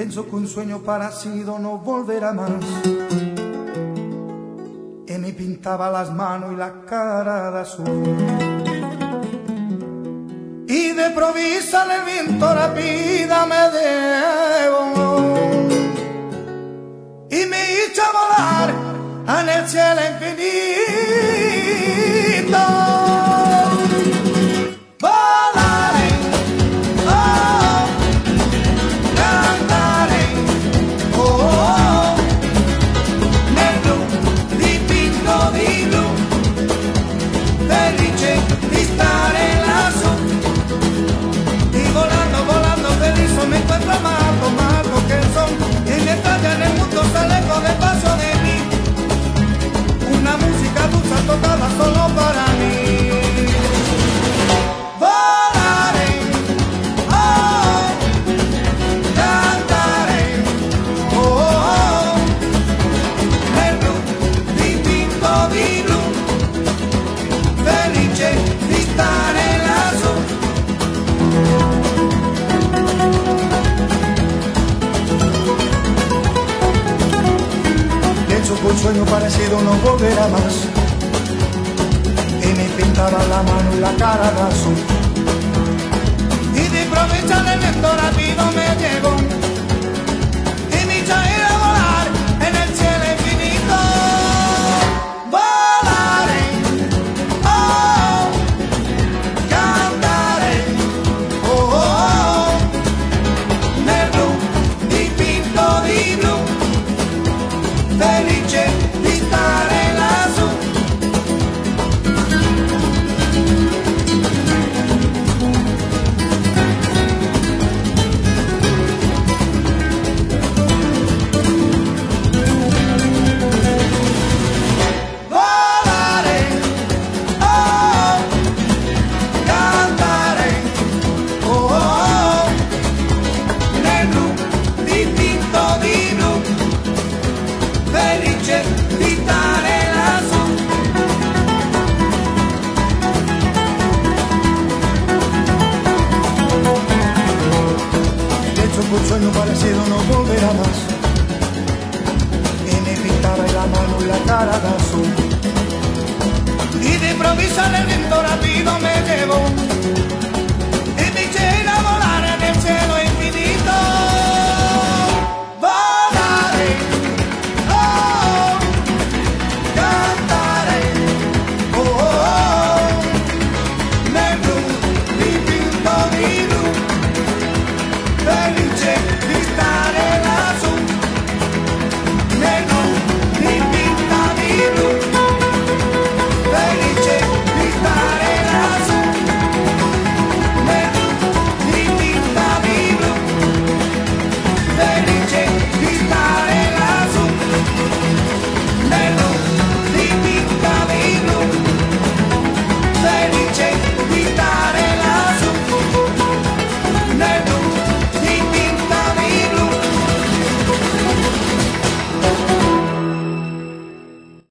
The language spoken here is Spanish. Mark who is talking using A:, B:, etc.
A: Pienso que un sueño parecido no volverá más. Y me pintaba las manos y la cara de azul. Y de provisa el viento rápida me debo. Y me hizo volar en el cielo infinito. Tocada solo para mí. Volaré, oh, cantaré, oh, oh, nel blu dipinto di blu, felice di stare lassù. Pienso que un sueño parecido no volverá más. Pintaba la mano y la cara de azul. Y de improvisar el viento rápido me llegó. Y me hizo ir a volar en el cielo infinito. Volaré, oh, cantaré, oh, oh, nel blu dipinto di blu, felice di stare lassù. Un sueño parecido no volverá más. Y me pintaba la mano y la cara de azul. Y de improvisar el viento rápido me llevó.